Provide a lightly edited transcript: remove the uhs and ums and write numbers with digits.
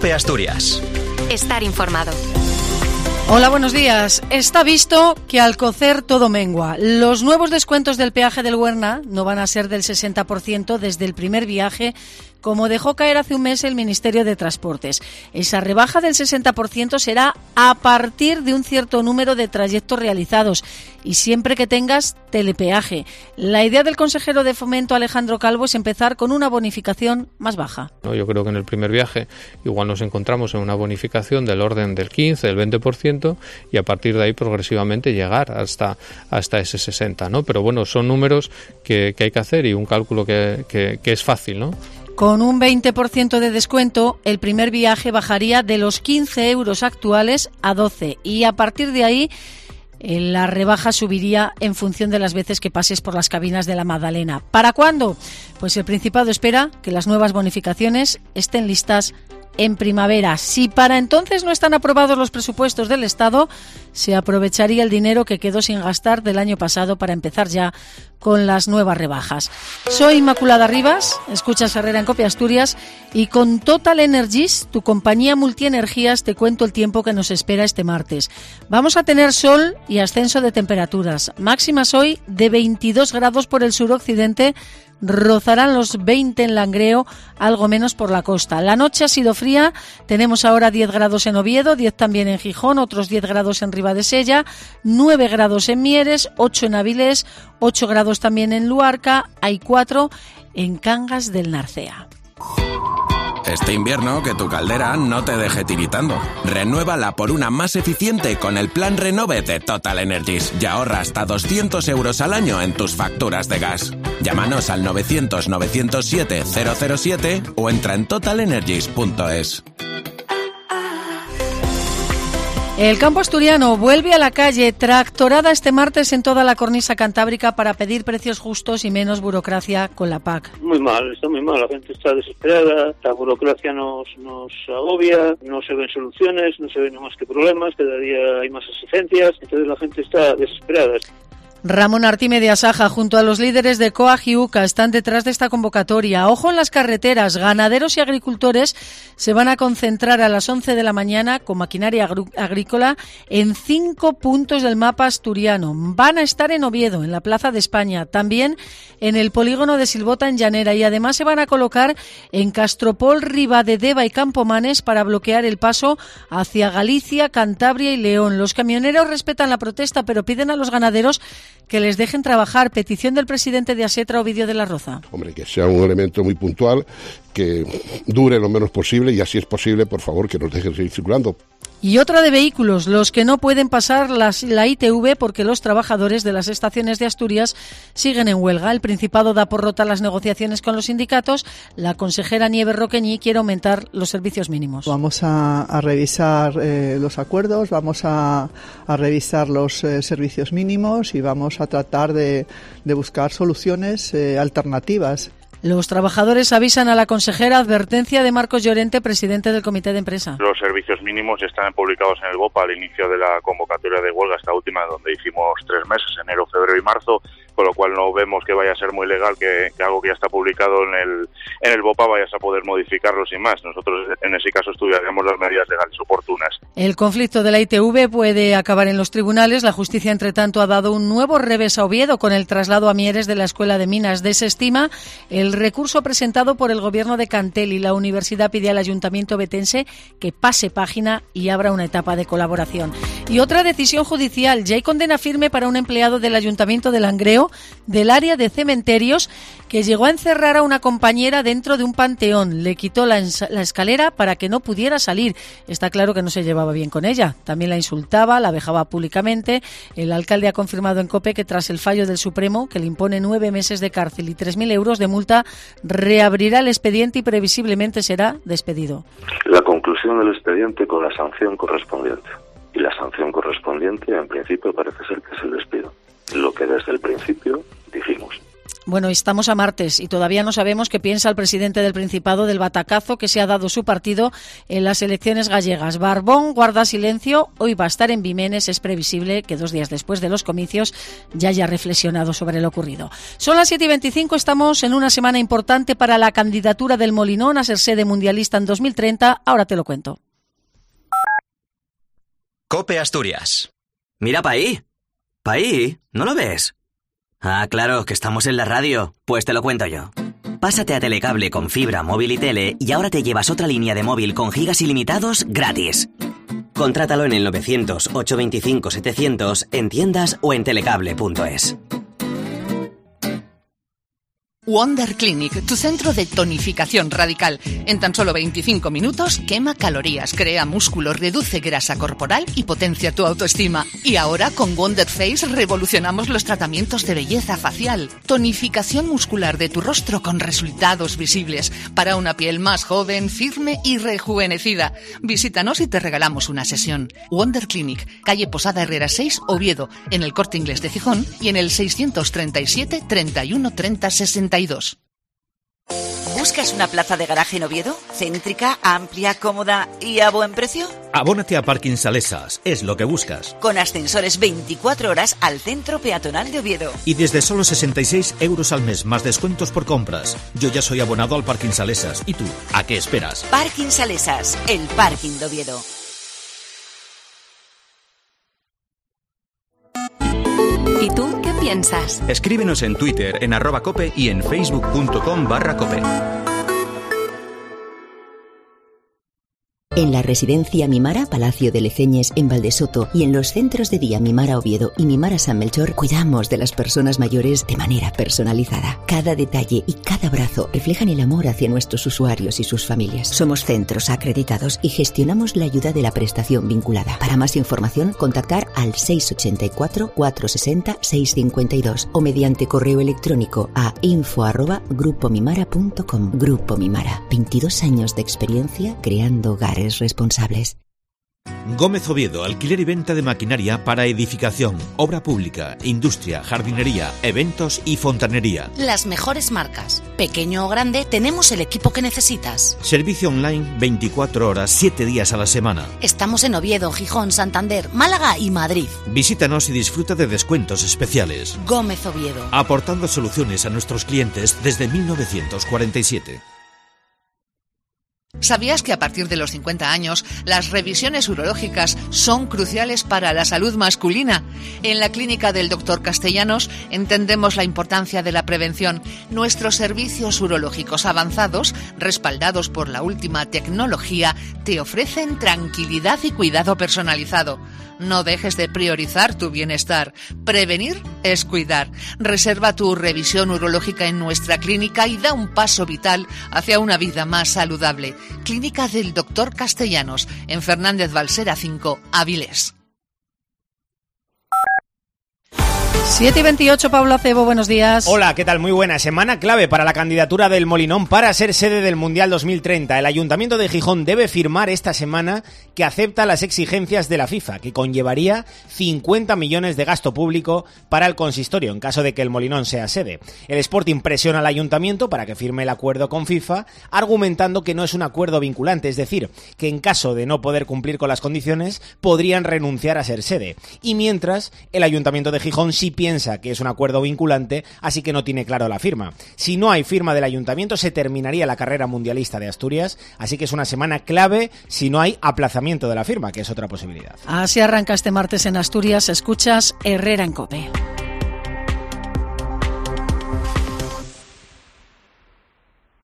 COPE Asturias. Estar informado. Hola, buenos días. Está visto que al cocer todo mengua. Los nuevos descuentos del peaje del Huerna no van a ser del 60% desde el primer viaje, como dejó caer hace un mes el Ministerio de Transportes. Esa rebaja del 60% será a partir de un cierto número de trayectos realizados y siempre que tengas telepeaje. La idea del consejero de Fomento, Alejandro Calvo, es empezar con una bonificación más baja. Yo creo que en el primer viaje igual nos encontramos en una bonificación del orden del 15, del 20%, y a partir de ahí progresivamente llegar hasta ese 60%, ¿no? Pero bueno, son números que hay que hacer y un cálculo que es fácil, ¿no? Con un 20% de descuento, el primer viaje bajaría de los 15 euros actuales a 12 y a partir de ahí la rebaja subiría en función de las veces que pases por las cabinas de la Magdalena. ¿Para cuándo? Pues el Principado espera que las nuevas bonificaciones estén listas en primavera. Si para entonces no están aprobados los presupuestos del Estado, se aprovecharía el dinero que quedó sin gastar del año pasado para empezar ya con las nuevas rebajas. Soy Inmaculada Rivas, escuchas Herrera en COPE Asturias y con Total Energies, tu compañía multienergías, te cuento el tiempo que nos espera este martes. Vamos a tener sol y ascenso de temperaturas. Máximas hoy de 22 grados por el suroccidente, rozarán los 20 en Langreo, algo menos por la costa. La noche ha sido fría, tenemos ahora 10 grados en Oviedo, 10 también en Gijón, otros 10 grados en Ribadesella, 9 grados en Mieres, 8 en Avilés, 8 grados también en Luarca, hay 4 en Cangas del Narcea. Este invierno que tu caldera no te deje tiritando. Renuévala por una más eficiente con el plan Renove de Total Energies y ahorra hasta 200 euros al año en tus facturas de gas. Llámanos al 900-907-007 o entra en totalenergies.es. El campo asturiano vuelve a la calle, tractorada este martes en toda la cornisa cantábrica para pedir precios justos y menos burocracia con la PAC. Muy mal, está muy mal, la gente está desesperada, la burocracia nos agobia, no se ven soluciones, no se ven más que problemas, cada día hay más exigencias, entonces la gente está desesperada. Ramón Artime de Asaja, junto a los líderes de COAG y UCA, están detrás de esta convocatoria. Ojo en las carreteras, ganaderos y agricultores se van a concentrar a las 11 de la mañana con maquinaria agrícola en 5 puntos del mapa asturiano. Van a estar en Oviedo, en la Plaza de España, también en el polígono de Silbota en Llanera y además se van a colocar en Castropol, Ribadedeva y Campomanes para bloquear el paso hacia Galicia, Cantabria y León. Los camioneros respetan la protesta pero piden a los ganaderos que les dejen trabajar. Petición del presidente de Asetra, Ovidio de la Roza. Hombre, que sea un elemento muy puntual, que dure lo menos posible y así es posible, por favor, que nos dejen seguir circulando. Y otra de vehículos, los que no pueden pasar la ITV porque los trabajadores de las estaciones de Asturias siguen en huelga. El Principado da por rota las negociaciones con los sindicatos. La consejera Nieves Roqueñi quiere aumentar los servicios mínimos. Vamos a revisar los acuerdos, vamos a revisar los servicios mínimos y vamos a tratar de buscar soluciones alternativas. Los trabajadores avisan a la consejera. Advertencia de Marcos Llorente, presidente del comité de empresa. Los servicios mínimos están publicados en el BOPA al inicio de la convocatoria de huelga, esta última, donde hicimos 3 meses, enero, febrero y marzo, con lo cual no vemos que vaya a ser muy legal que algo que ya está publicado en el BOPA vayas a poder modificarlo sin más. Nosotros en ese caso estudiaremos las medidas legales oportunas. El conflicto de la ITV puede acabar en los tribunales. La justicia, entre tanto, ha dado un nuevo revés a Oviedo con el traslado a Mieres de la Escuela de Minas. Desestima el recurso presentado por el gobierno de Cantel y la universidad pide al ayuntamiento betense que pase página y abra una etapa de colaboración. Y otra decisión judicial, ya hay condena firme para un empleado del ayuntamiento de Langreo del área de cementerios que llegó a encerrar a una compañera dentro de un panteón. Le quitó la escalera para que no pudiera salir. Está claro que no se llevaba bien con ella. También la insultaba, la vejaba públicamente. El alcalde ha confirmado en COPE que tras el fallo del Supremo, que le impone 9 meses de cárcel y 3.000 euros de multa, reabrirá el expediente y previsiblemente será despedido. La conclusión del expediente con la sanción correspondiente. Y la sanción correspondiente, en principio, parece ser que es el despido. Lo que desde el principio dijimos. Bueno, estamos a martes y todavía no sabemos qué piensa el presidente del Principado del batacazo que se ha dado su partido en las elecciones gallegas. Barbón guarda silencio, hoy va a estar en Vimenes. Es previsible que 2 días después de los comicios ya haya reflexionado sobre lo ocurrido. Son las 7:25, estamos en una semana importante para la candidatura del Molinón a ser sede mundialista en 2030. Ahora te lo cuento. COPE Asturias. Mira pa' ahí. ¿Pa' ahí? ¿No lo ves? Ah, claro, que estamos en la radio. Pues te lo cuento yo. Pásate a Telecable con fibra, móvil y tele y ahora te llevas otra línea de móvil con gigas ilimitados gratis. Contrátalo en el 900-825-700 en tiendas o en telecable.es. Wonder Clinic, tu centro de tonificación radical. En tan solo 25 minutos quema calorías, crea músculo, reduce grasa corporal y potencia tu autoestima. Y ahora con Wonder Face revolucionamos los tratamientos de belleza facial. Tonificación muscular de tu rostro con resultados visibles para una piel más joven, firme y rejuvenecida. Visítanos y te regalamos una sesión. Wonder Clinic, calle Posada Herrera 6, Oviedo, en el Corte Inglés de Gijón y en el 637 31 30 62. ¿Buscas una plaza de garaje en Oviedo? ¿Céntrica, amplia, cómoda y a buen precio? Abónate a Parking Salesas, es lo que buscas. Con ascensores 24 horas al centro peatonal de Oviedo. Y desde solo 66 euros al mes, más descuentos por compras. Yo ya soy abonado al Parking Salesas. ¿Y tú? ¿A qué esperas? Parking Salesas, el parking de Oviedo. ¿Y tú qué piensas? Escríbenos en Twitter, en @cope y en facebook.com/cope. En la residencia Mimara, Palacio de Leceñes, en Valdesoto, y en los centros de día Mimara Oviedo y Mimara San Melchor, cuidamos de las personas mayores de manera personalizada. Cada detalle y cada abrazo reflejan el amor hacia nuestros usuarios y sus familias. Somos centros acreditados y gestionamos la ayuda de la prestación vinculada. Para más información, contactar al 684 460 652 o mediante correo electrónico a info@grupomimara.com. Grupo Mimara, 22 años de experiencia creando hogares responsables. Gómez Oviedo, alquiler y venta de maquinaria para edificación, obra pública, industria, jardinería, eventos y fontanería. Las mejores marcas. Pequeño o grande, tenemos el equipo que necesitas. Servicio online 24 horas, 7 días a la semana. Estamos en Oviedo, Gijón, Santander, Málaga y Madrid. Visítanos y disfruta de descuentos especiales. Gómez Oviedo. Aportando soluciones a nuestros clientes desde 1947. ¿Sabías que a partir de los 50 años las revisiones urológicas son cruciales para la salud masculina? En la clínica del Dr. Castellanos entendemos la importancia de la prevención. Nuestros servicios urológicos avanzados, respaldados por la última tecnología, te ofrecen tranquilidad y cuidado personalizado. No dejes de priorizar tu bienestar. Prevenir es cuidar. Reserva tu revisión urológica en nuestra clínica y da un paso vital hacia una vida más saludable. Clínica del Dr. Castellanos, en Fernández Balsera 5, Avilés. 7:28, Pablo Acebo, buenos días. Hola, ¿qué tal? Muy buena. Semana clave para la candidatura del Molinón para ser sede del Mundial 2030. El Ayuntamiento de Gijón debe firmar esta semana que acepta las exigencias de la FIFA, que conllevaría 50 millones de gasto público para el consistorio en caso de que el Molinón sea sede. El Sporting presiona al Ayuntamiento para que firme el acuerdo con FIFA, argumentando que no es un acuerdo vinculante, es decir, que en caso de no poder cumplir con las condiciones, podrían renunciar a ser sede. Y mientras, el Ayuntamiento de Gijón sí piensa que es un acuerdo vinculante, así que no tiene claro la firma. Si no hay firma del Ayuntamiento, se terminaría la carrera mundialista de Asturias, así que es una semana clave si no hay aplazamiento de la firma, que es otra posibilidad. Así arranca este martes en Asturias. Escuchas Herrera en COPE.